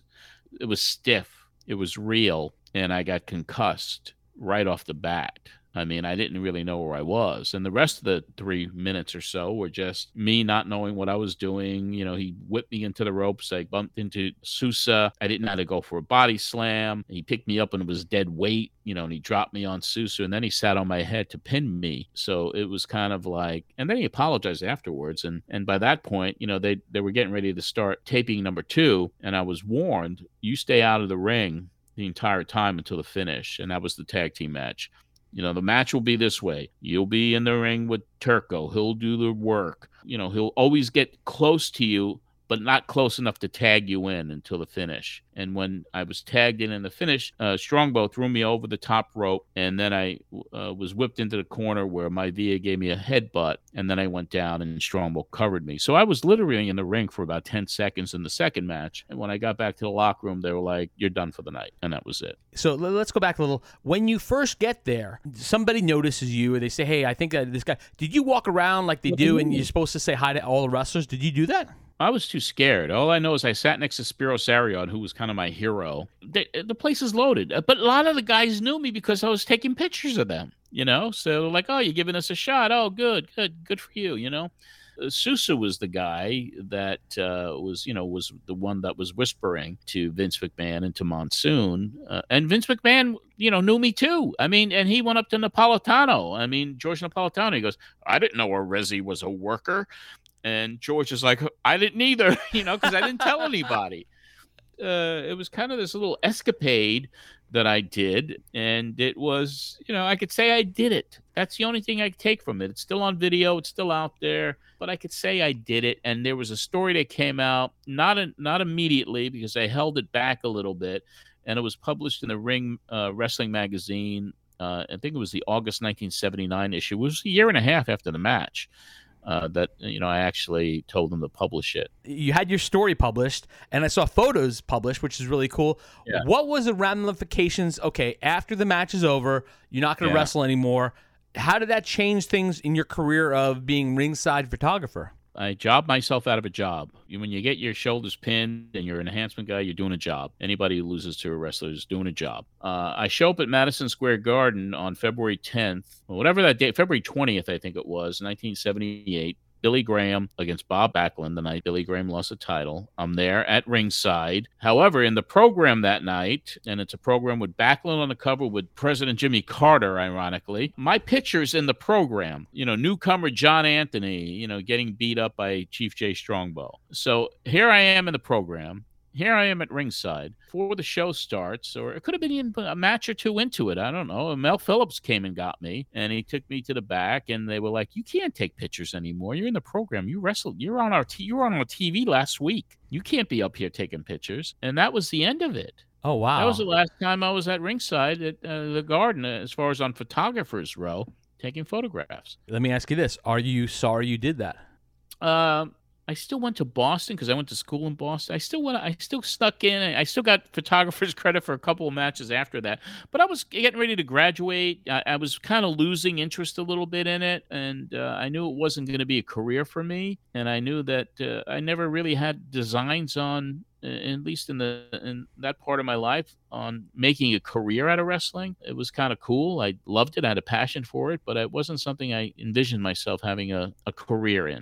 stiff. It was real, and I got concussed right off the bat. I mean, I didn't really know where I was. And the rest of the 3 minutes or so were just me not knowing what I was doing. He whipped me into the ropes. I bumped into Sousa. I didn't know how to go for a body slam. He picked me up and it was dead weight, and he dropped me on Sousa. And then he sat on my head to pin me. So it was kind of like, and then he apologized afterwards. And by that point, they were getting ready to start taping number 2. And I was warned, you stay out of the ring the entire time until the finish. And that was the tag team match. The match will be this way. You'll be in the ring with Turco. He'll do the work. He'll always get close to you, but not close enough to tag you in until the finish. And when I was tagged in the finish, Strongbow threw me over the top rope, and then I was whipped into the corner where Maivia gave me a headbutt, and then I went down, and Strongbow covered me. So I was literally in the ring for about 10 seconds in the second match, and when I got back to the locker room, they were like, "You're done for the night," and that was it. So let's go back a little. When you first get there, somebody notices you, or they say, "Hey, I think this guy..." Did you walk around like they do, and you're supposed to say hi to all the wrestlers? Did you do that? I was too scared. All I know is I sat next to Spiro Sarion, who was kind of my hero. The place is loaded. But a lot of the guys knew me because I was taking pictures of them, So like, "Oh, you're giving us a shot. Oh, good for you, Sousa was the guy that was the one that was whispering to Vince McMahon and to Monsoon. And Vince McMahon, knew me too. I mean, and he went up to Napolitano. I mean, George Napolitano, he goes, "I didn't know Arezzi was a worker." And George is like, "I didn't either," because I didn't tell anybody. It was kind of this little escapade that I did. And it was, I could say I did it. That's the only thing I could take from it. It's still on video. It's still out there. But I could say I did it. And there was a story that came out, not immediately, because I held it back a little bit. And it was published in the Ring Wrestling Magazine. I think it was the August 1979 issue. It was a year and a half after the match. That I actually told them to publish it. You had your story published, and I saw photos published, which is really cool. Yeah. What was the ramifications? Okay, after the match is over, you're not going to wrestle anymore. How did that change things in your career of being ringside photographer? I jobbed myself out of a job. When you get your shoulders pinned and you're an enhancement guy, you're doing a job. Anybody who loses to a wrestler is doing a job. I show up at Madison Square Garden on February 10th, or whatever that date, February 20th, I think it was, 1978. Billy Graham against Bob Backlund the night Billy Graham lost the title. I'm there at ringside. However, in the program that night, and it's a program with Backlund on the cover with President Jimmy Carter, ironically, my picture's in the program. Newcomer John Anthony, getting beat up by Chief Jay Strongbow. So here I am in the program. Here I am at ringside before the show starts, or it could have been even a match or two into it. I don't know. Mel Phillips came and got me, and he took me to the back, and they were like, "You can't take pictures anymore. You're in the program. You wrestled. You were on our TV last week. You can't be up here taking pictures." And that was the end of it. Oh, wow. That was the last time I was at ringside at the Garden, as far as on Photographer's Row, taking photographs. Let me ask you this. Are you sorry you did that? I still went to Boston because I went to school in Boston. I still snuck in. I still got photographer's credit for a couple of matches after that. But I was getting ready to graduate. I was kind of losing interest a little bit in it, and I knew it wasn't going to be a career for me. And I knew that I never really had designs on, at least in that part of my life, on making a career out of wrestling. It was kind of cool. I loved it. I had a passion for it, but it wasn't something I envisioned myself having a career in.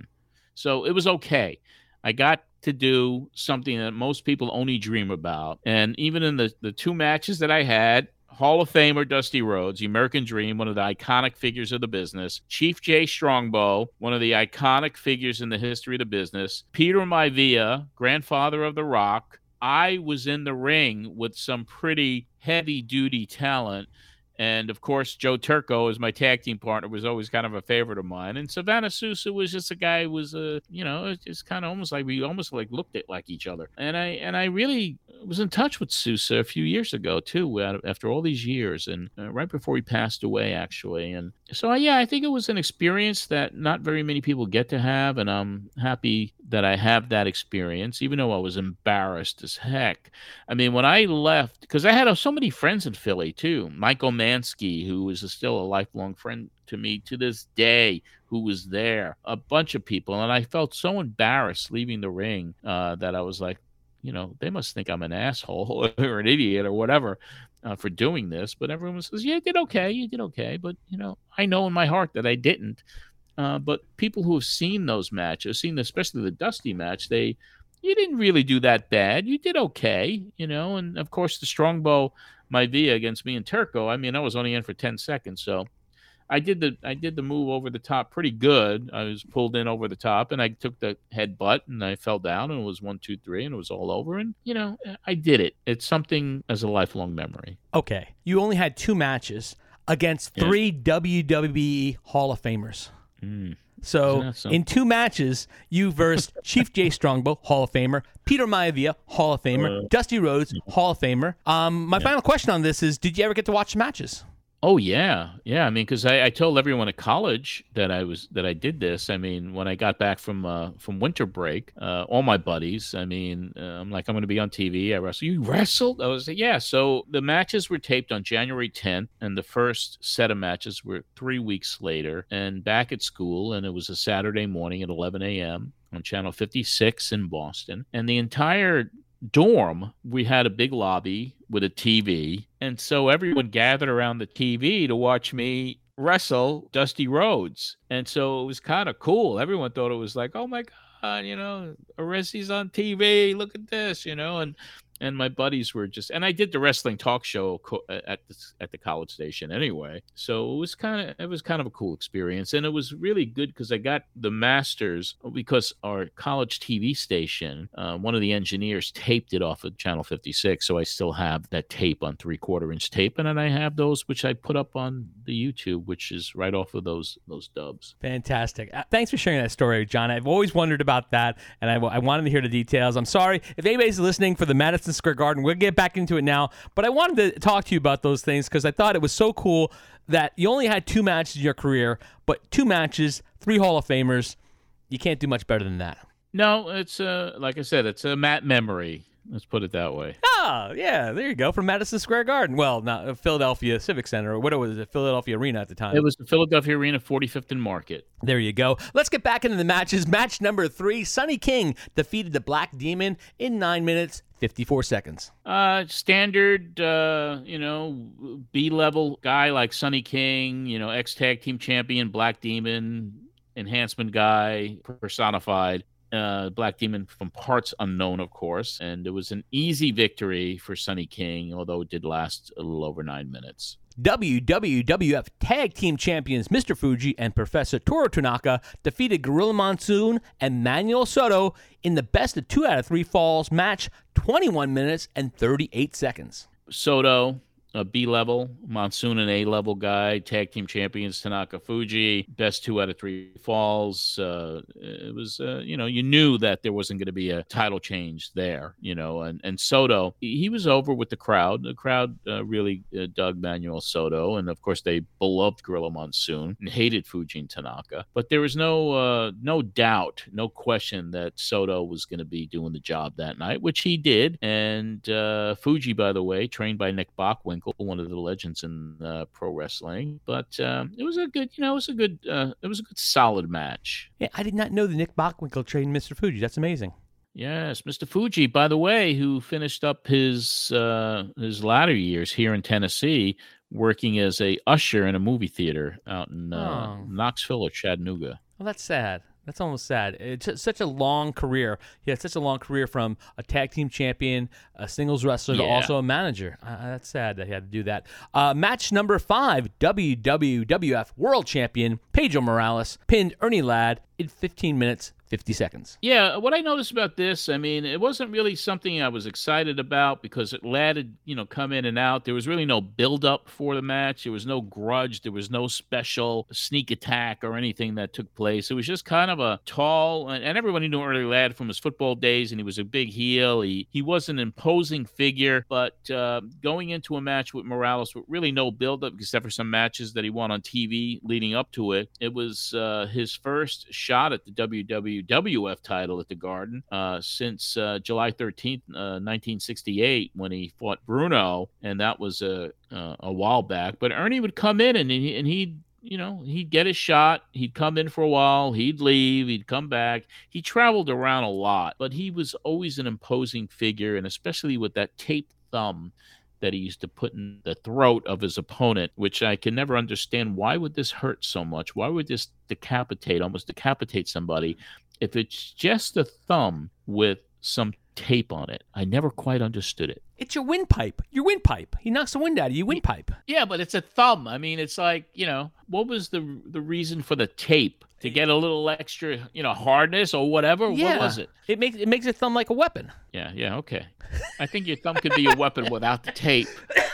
So it was okay. I got to do something that most people only dream about. And even in the two matches that I had, Hall of Famer Dusty Rhodes, the American Dream, one of the iconic figures of the business. Chief Jay Strongbow, one of the iconic figures in the history of the business. Peter Maivia, grandfather of The Rock. I was in the ring with some pretty heavy-duty talent. And, of course, Joe Turco, as my tag team partner, was always kind of a favorite of mine. And Savannah Sousa was just a guy who was, it's kind of almost like we almost like looked at like each other. And I really was in touch with Sousa a few years ago, too, after all these years, and right before he passed away, actually. And so, I think it was an experience that not very many people get to have, and I'm happy that I have that experience, even though I was embarrassed as heck. I mean, when I left, because I had so many friends in Philly, too. Michael Mansky, who is still a lifelong friend to me to this day, who was there, a bunch of people. And I felt so embarrassed leaving the ring that I was like, they must think I'm an asshole or an idiot or whatever for doing this. But everyone says, yeah, you did okay. But, I know in my heart that I didn't. But people who have seen those matches, especially the Dusty match, you didn't really do that bad. You did okay, and of course the Strongbow Maivia against me and Turco. I mean, I was only in for 10 seconds. So I did the move over the top pretty good. I was pulled in over the top, and I took the headbutt, and I fell down, and it was 1, 2, 3, and it was all over. And, I did it. It's something as a lifelong memory. Okay. You only had 2 matches against 3 WWE Hall of Famers. So in 2 matches, you versed Chief Jay Strongbow, Hall of Famer, Peter Maivia, Hall of Famer, Dusty Rhodes, Hall of Famer. My final question on this is, did you ever get to watch the matches? Oh, yeah. I mean, because I told everyone at college that I did this. I mean, when I got back from winter break, all my buddies, I mean, I'm like, I'm going to be on TV. I wrestle. You wrestled? I was like, yeah. So the matches were taped on January 10th, and the first set of matches were 3 weeks later, and back at school, and it was a Saturday morning at 11 a.m. on Channel 56 in Boston, and the entire dorm, we had a big lobby with a TV, and so everyone gathered around the TV to watch me wrestle Dusty Rhodes. And so it was kind of cool. Everyone thought it was like, oh my God, Aresi's on TV, look at this, and my buddies were just, and I did the wrestling talk show at the college station anyway. So it was kind of a cool experience, and it was really good because I got the masters because our college TV station, one of the engineers taped it off of Channel 56. So I still have that tape on 3/4-inch tape, and then I have those which I put up on the YouTube, which is right off of those dubs. Fantastic. Thanks for sharing that story, John. I've always wondered about that, and I wanted to hear the details. I'm sorry if anybody's listening for the Madison Square Garden. We'll get back into it now, but I wanted to talk to you about those things because I thought it was so cool that you only had 2 matches in your career, but 2 matches, 3 Hall of Famers. You can't do much better than that. No, it's like I said, it's a Matt memory. Let's put it that way. Oh, yeah, there you go. From Madison Square Garden. Well, not Philadelphia Civic Center, or what was it, Philadelphia Arena at the time. It was the Philadelphia Arena, 45th and Market. There you go. Let's get back into the matches. Match number 3, Sonny King defeated the Black Demon in 9 minutes, 54 seconds. Standard, B-level guy like Sonny King, ex-tag team champion, Black Demon, enhancement guy, personified. Black Demon from parts unknown, of course, and it was an easy victory for Sonny King, although it did last a little over 9 minutes. WWF Tag Team Champions Mr. Fuji and Professor Toru Tanaka defeated Gorilla Monsoon and Manuel Soto in the best of 2 out of 3 falls match, 21 minutes and 38 seconds. Soto, a B-level, Monsoon an A-level guy, tag team champions Tanaka Fuji, best 2 out of 3 falls. It was, you knew that there wasn't going to be a title change there, and Soto, he was over with the crowd. The crowd really dug Manuel Soto, and of course they beloved Gorilla Monsoon and hated Fuji and Tanaka. But there was no doubt, no question that Soto was going to be doing the job that night, which he did. And Fuji, by the way, trained by Nick Bockwinkel, one of the legends in pro wrestling, but it was a good solid match. Yeah, I did not know that Nick Bockwinkel trained Mr. Fuji. That's amazing. Yes, Mr. Fuji, by the way, who finished up his latter years here in Tennessee, working as a usher in a movie theater out in Knoxville or Chattanooga. Well, that's sad. That's almost sad. It's just such a long career. He had such a long career from a tag team champion, a singles wrestler, to also a manager. That's sad that he had to do that. Match number 5, WWF World Champion Pedro Morales pinned Ernie Ladd in 15 minutes, 50 seconds. Yeah, what I noticed about this, I mean, it wasn't really something I was excited about because Ladd had, come in and out. There was really no build-up for the match. There was no grudge. There was no special sneak attack or anything that took place. It was just kind of a tall, and everybody knew Ernie Ladd from his football days, and he was a big heel. He was an imposing figure, but going into a match with Morales with really no build-up, except for some matches that he won on TV leading up to it, it was his first shot at the WWF title at the Garden since July 13th, 1968, when he fought Bruno, and that was a while back. But Ernie would come in and he'd get his shot. He'd come in for a while. He'd leave. He'd come back. He traveled around a lot, but he was always an imposing figure, and especially with that taped thumb that he used to put in the throat of his opponent, which I can never understand. Why would this hurt so much? Why would this almost decapitate somebody if it's just a thumb with some tape on it? I never quite understood it. It's your windpipe. Your windpipe. He knocks the wind out of your windpipe. Yeah, but it's a thumb. I mean, it's like, what was the reason for the tape? To get a little extra, hardness or whatever? Yeah. What was it? It makes your thumb like a weapon. Yeah, okay. I think your thumb could be a weapon without the tape.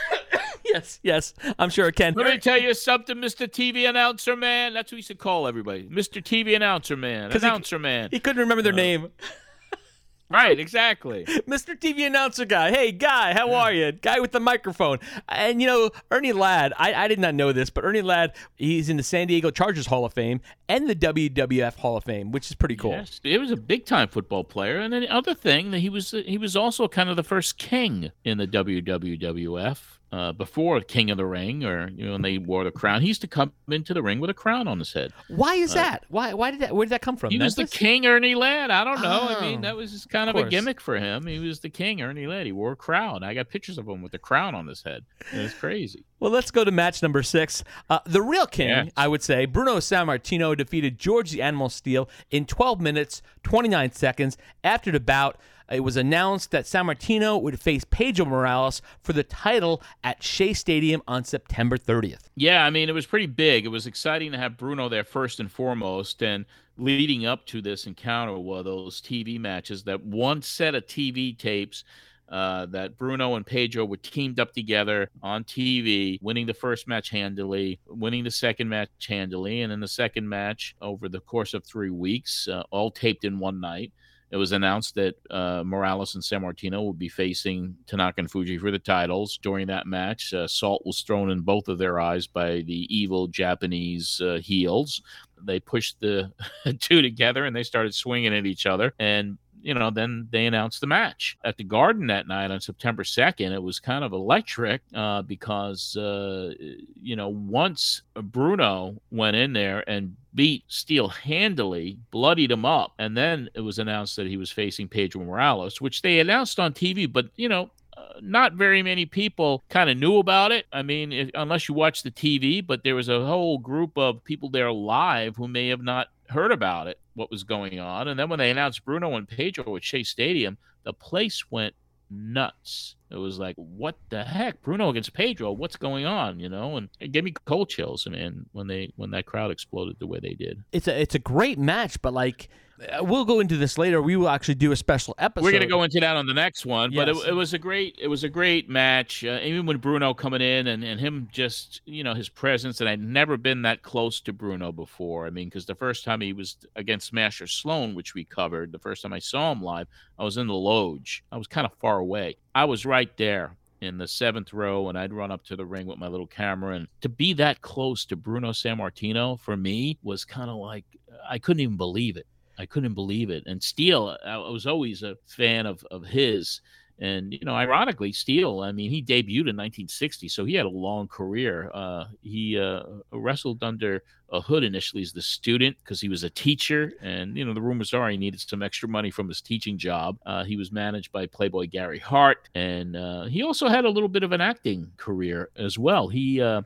Yes, I'm sure it can. Let me tell you something, Mr. TV Announcer Man. That's what we used to call everybody. Mr. TV Announcer Man. Announcer Man. He couldn't remember their name. Right, exactly. Mr. TV Announcer Guy. Hey, Guy, how are you? Guy with the microphone. And, Ernie Ladd, I did not know this, but Ernie Ladd, he's in the San Diego Chargers Hall of Fame and the WWF Hall of Fame, which is pretty cool. Yes, he was a big-time football player. And then the other thing, that he was also kind of the first king in the WWF. Before King of the Ring, or when they wore the crown, he used to come into the ring with a crown on his head. Why is that? Why did that? Where did that come from? He was the king, Ernie Ladd. I don't know. I mean, that was just kind of a course. gimmick for him. He was the king, Ernie Ladd. He wore a crown. I got pictures of him with the crown on his head. It was crazy. Well, let's go to match number 6. The real king, I would say, Bruno Sammartino defeated George the Animal Steele in 12 minutes, 29 seconds. After the bout, it was announced that Sammartino would face Pedro Morales for the title at Shea Stadium on September 30th. Yeah, I mean, it was pretty big. It was exciting to have Bruno there first and foremost, and leading up to this encounter were those TV matches, that one set of TV tapes that Bruno and Pedro were teamed up together on TV, winning the first match handily, winning the second match handily, and in the second match over the course of 3 weeks, all taped in one night. It was announced that Morales and Sammartino would be facing Tanaka and Fuji for the titles. During that match, salt was thrown in both of their eyes by the evil Japanese heels. They pushed the two together and they started swinging at each other. And then they announced the match at the Garden that night on September 2nd. It was kind of electric because, once Bruno went in there and beat Steele handily, bloodied him up, and then it was announced that he was facing Pedro Morales, which they announced on TV, but, not very many people kind of knew about it. I mean, unless you watch the TV, but there was a whole group of people there live who may have not heard about it, what was going on. And then when they announced Bruno and Pedro at Shea Stadium, the place went nuts. It was like, what the heck? Bruno against Pedro, what's going on? And it gave me cold chills, when that crowd exploded the way they did. It's a great match, but we'll go into this later. We will actually do a special episode. We're going to go into that on the next one, yes. But it was a great match. Even with Bruno coming in and him just, his presence, and I'd never been that close to Bruno before. I mean, because the first time he was against Smasher Sloan, which we covered, the first time I saw him live, I was in the Loge. I was kind of far away. I was right there in the 7th row, and I'd run up to the ring with my little camera. And to be that close to Bruno Sammartino, for me, was kind of like, I couldn't even believe it. And Steele, I was always a fan of his. And, ironically, Steele, I mean, he debuted in 1960, so he had a long career. He wrestled under a hood initially as the student because he was a teacher. And, the rumors are he needed some extra money from his teaching job. He was managed by Playboy Gary Hart. And he also had a little bit of an acting career as well. He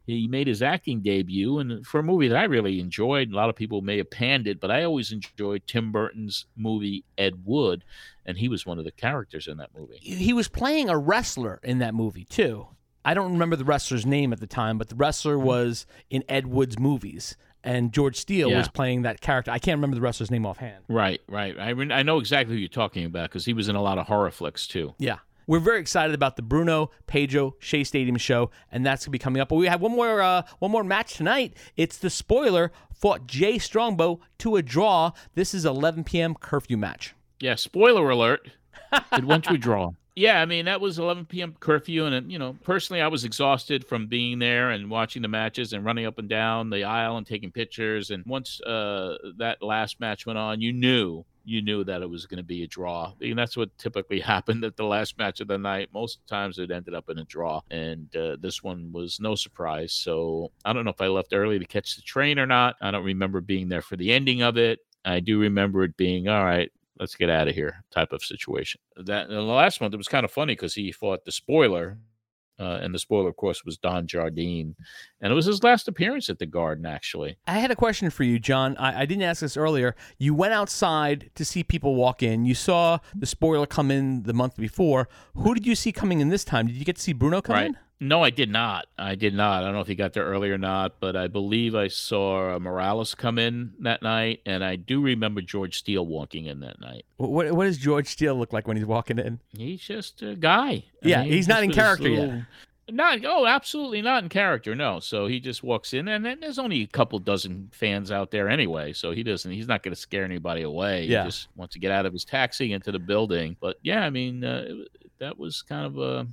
he made his acting debut, and for a movie that I really enjoyed. A lot of people may have panned it, but I always enjoyed Tim Burton's movie Ed Wood, and he was one of the characters in that movie. He was playing a wrestler in that movie, too. I don't remember the wrestler's name at the time, but the wrestler was in Ed Wood's movies, and George Steele was playing that character. I can't remember the wrestler's name offhand. Right. I know exactly who you're talking about because he was in a lot of horror flicks, too. Yeah. We're very excited about the Bruno Pedro Shea Stadium show, and that's going to be coming up. But we have one more match tonight. It's the Spoiler fought Jay Strongbow to a draw. This is 11 p.m. curfew match. Yeah, spoiler alert. It went to a draw. Yeah, I mean, that was 11 p.m. curfew, and, personally, I was exhausted from being there and watching the matches and running up and down the aisle and taking pictures. And once that last match went on, you knew that it was going to be a draw. And that's what typically happened at the last match of the night. Most times it ended up in a draw, and this one was no surprise. So I don't know if I left early to catch the train or not. I don't remember being there for the ending of it. I do remember it being, all right, let's get out of here type of situation. That the last one, it was kind of funny because he fought the Spoiler, and the Spoiler, of course, was Don Jardine. And it was his last appearance at the Garden, actually. I had a question for you, John. I didn't ask this earlier. You went outside to see people walk in. You saw the Spoiler come in the month before. Who did you see coming in this time? Did you get to see Bruno come in? No, I did not. I don't know if he got there early or not, but I believe I saw Morales come in that night, and I do remember George Steele walking in that night. What does George Steele look like when he's walking in? He's just a guy. He's not in character yet. Absolutely not in character, no. So he just walks in, and then there's only a couple dozen fans out there anyway, so he's not going to scare anybody away. Yeah. He just wants to get out of his taxi into the building. But yeah, I mean, that was kind of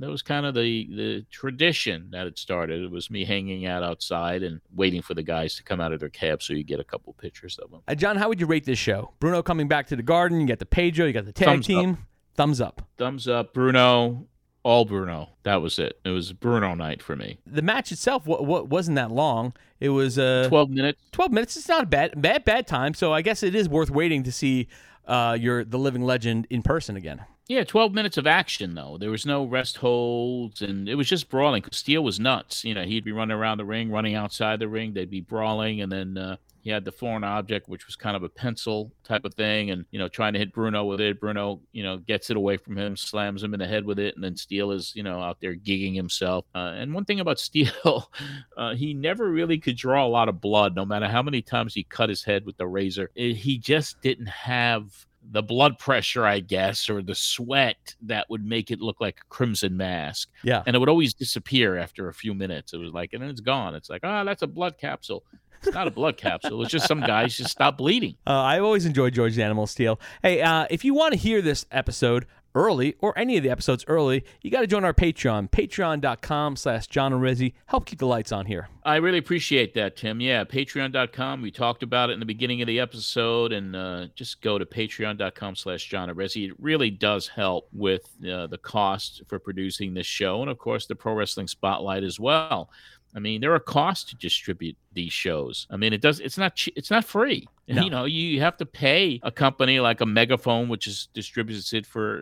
the tradition that had started. It was me hanging out outside and waiting for the guys to come out of their cab so you get a couple pictures of them. John, how would you rate this show? Bruno coming back to the Garden. You got the Pedro. You got the tag team. Thumbs up. Thumbs up. Bruno. All Bruno. That was it. It was Bruno night for me. The match itself wasn't that long. It was 12 minutes. 12 minutes. It's not a bad time. So I guess it is worth waiting to see the living legend in person again. Yeah, 12 minutes of action, though. There was no rest holds, and it was just brawling. Steele was nuts. He'd be running around the ring, running outside the ring. They'd be brawling, and then he had the foreign object, which was kind of a pencil type of thing, and, trying to hit Bruno with it. Bruno, gets it away from him, slams him in the head with it, and then Steele is, out there gigging himself. And one thing about Steele, he never really could draw a lot of blood, no matter how many times he cut his head with the razor. He just didn't have the blood pressure, I guess, or the sweat that would make it look like a crimson mask. Yeah. And it would always disappear after a few minutes. It was like, and then it's gone. It's like, that's a blood capsule. It's not a blood capsule. It's just some guys just stop bleeding. I always enjoyed George the Animal Steele. Hey, if you want to hear this episode early or any of the episodes early, you got to join our Patreon, patreon.com/John and Rizzy. Help keep the lights on here. I really appreciate that, Tim. Yeah, patreon.com. We talked about it in the beginning of the episode, and just go to patreon.com/John and Rizzy. It really does help with the cost for producing this show, and of course the Pro Wrestling Spotlight as well. I mean, there are costs to distribute these shows. I mean, it's not free. No. You have to pay a company like a Megaphone, which distributes it for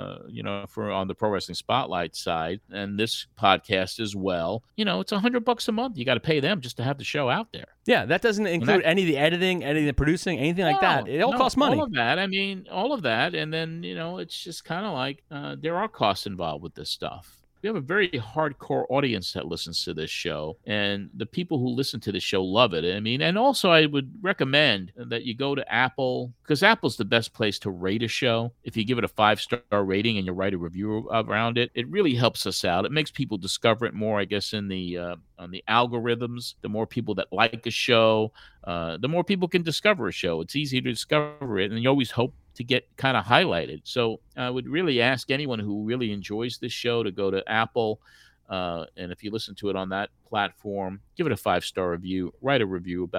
on the Pro Wrestling Spotlight side, and this podcast as well. It's $100 a month. You got to pay them just to have the show out there. Yeah, that doesn't include any of the editing, any of the producing, anything like that. It all costs money. All of that. I mean, all of that, and then it's just kind of like there are costs involved with this stuff. We have a very hardcore audience that listens to this show, and the people who listen to this show love it. I mean, and also I would recommend that you go to Apple, because Apple's the best place to rate a show. If you give it a 5-star rating and you write a review around it, it really helps us out. It makes people discover it more, I guess, in the on the algorithms. The more people that like a show, the more people can discover a show. It's easy to discover it, and you always hope to get kind of highlighted. So I would really ask anyone who really enjoys this show to go to Apple, and if you listen to it on that platform, give it a 5-star review, write a review about it.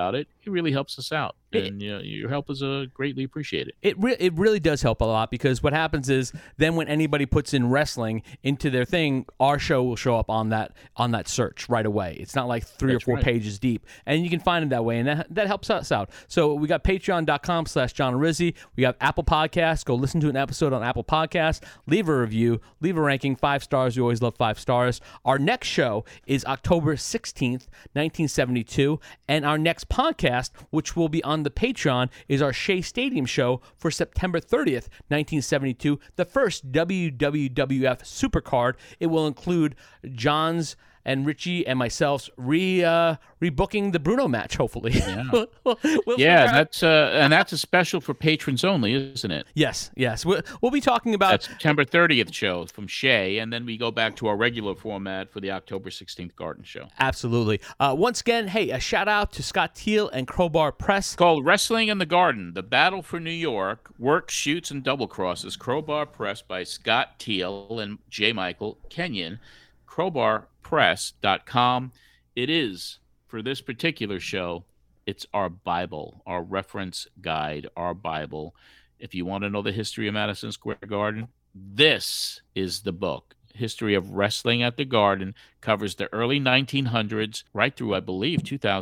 it really helps us out. And your help is greatly appreciated. It really does help a lot, because what happens is then when anybody puts in wrestling into their thing, our show will show up on that search right away. It's not like three or four pages deep, and you can find it that way, and that helps us out. So we got patreon.com/John Rizzi. We got Apple Podcasts. Go listen to an episode on Apple Podcasts. Leave a review. Leave a ranking. 5 stars. We always love 5 stars. Our next show is October 16th, 1972, and our next podcast, which will be on the Patreon, is our Shea Stadium show for September 30th, 1972, the first WWF Supercard. It will include John's and Richie and myself's rebooking the Bruno match, hopefully. Yeah, that's a special for patrons only, isn't it? Yes. We'll be talking about that September 30th show from Shea, and then we go back to our regular format for the October 16th Garden show. Absolutely. Once again, hey, a shout out to Scott Teal and Crowbar Press. It's called Wrestling in the Garden: The Battle for New York, Works, Shoots, and Double Crosses. Crowbar Press by Scott Teal and J. Michael Kenyon. crowbarpress.com. It is, for this particular show, it's our Bible, our reference guide, our Bible. If you want to know the history of Madison Square Garden, this is the book. History of Wrestling at the Garden covers the early 1900s right through, I believe,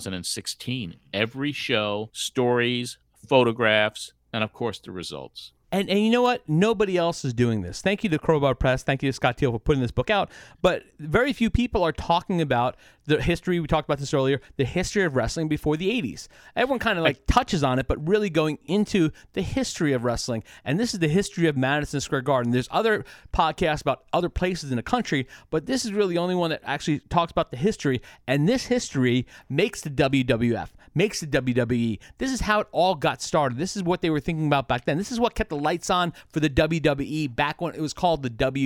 2016. Every show, stories, photographs, and of course the results. And you know what? Nobody else is doing this. Thank you to Crowbar Press. Thank you to Scott Teal for putting this book out. But very few people are talking about the history. We talked about this earlier, the history of wrestling before the 80s. Everyone kind of touches on it, but really going into the history of wrestling. And this is the history of Madison Square Garden. There's other podcasts about other places in the country, but this is really the only one that actually talks about the history. And this history makes the WWF, makes the WWE. This is how it all got started. This is what they were thinking about back then. This is what kept the lights on for the WWE back when it was called the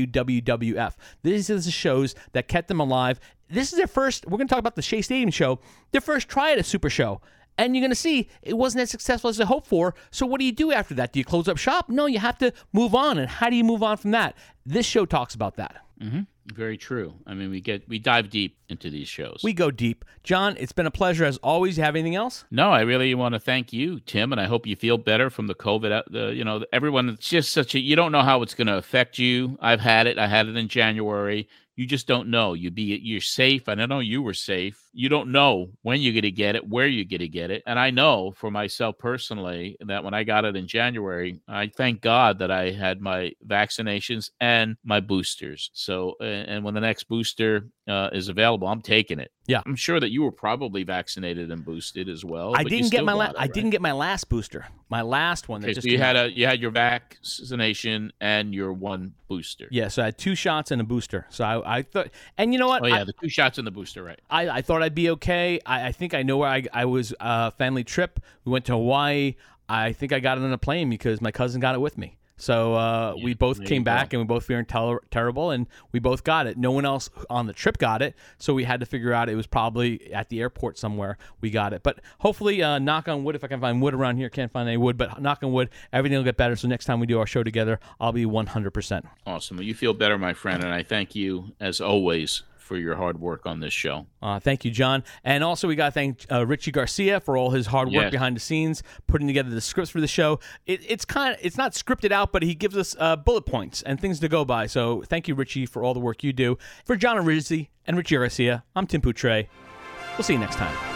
WWF. These are the shows that kept them alive. This is their first, we're going to talk about the Shea Stadium show, their first try at a super show. And you're going to see it wasn't as successful as they hoped for. So what do you do after that? Do you close up shop? No, you have to move on. And how do you move on from that? This show talks about that. Mm-hmm. Very true. I mean, we dive deep into these shows. We go deep. John, it's been a pleasure as always. You have anything else? No, I really want to thank you, Tim, and I hope you feel better from the COVID. Everyone, it's just you don't know how it's going to affect you. I've had it. I had it in January. You just don't know. You're safe, and I know you were safe. You don't know when you're going to get it, where you're going to get it. And I know for myself personally that when I got it in January, I thank God that I had my vaccinations and my boosters. So, and when the next booster is available, I'm taking it. Yeah, I'm sure that you were probably vaccinated and boosted as well. I didn't get my last booster. My last one. Okay, so you had your vaccination and your one booster. Yeah, so I had 2 shots and a booster. So I thought, and you know what? Oh yeah, the 2 shots and the booster, right? I thought I'd be okay. I think I know where I was. Family trip. We went to Hawaii. I think I got it on a plane because my cousin got it with me. So we both came back and we both feeling terrible, and we both got it. No one else on the trip got it, so we had to figure out it was probably at the airport somewhere we got it. But hopefully, knock on wood, if I can find wood around here, can't find any wood, but knock on wood, everything will get better. So next time we do our show together, I'll be 100%. Awesome. Well, you feel better, my friend, and I thank you, as always, for your hard work on this show. Thank you, John. And also we got to thank Richie Garcia for all his hard work behind the scenes, putting together the scripts for the show. It's not scripted out, but he gives us bullet points and things to go by. So thank you, Richie, for all the work you do. For John Rizzi and Richie Garcia, I'm Tim Poutre. We'll see you next time.